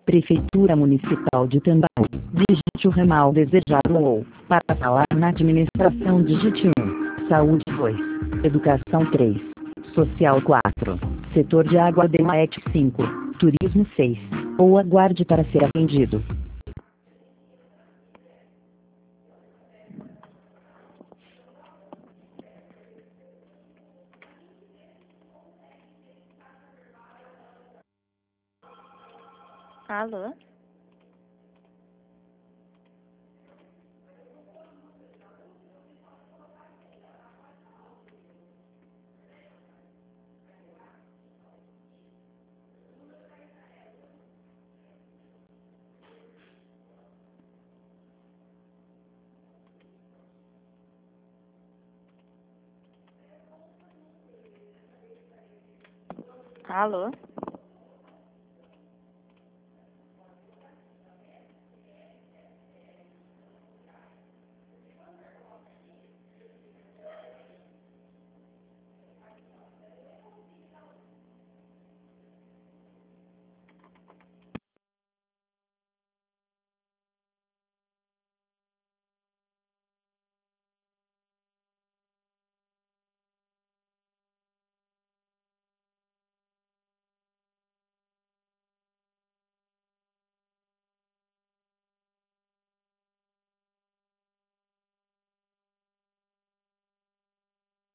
Prefeitura Municipal de Tambaú. Digite o ramal desejado ou, para falar na administração, digite 1. Saúde 2. Educação 3. Social 4. Setor de água DEMAET 5. Turismo 6. Ou aguarde para ser atendido. Alô? Alô?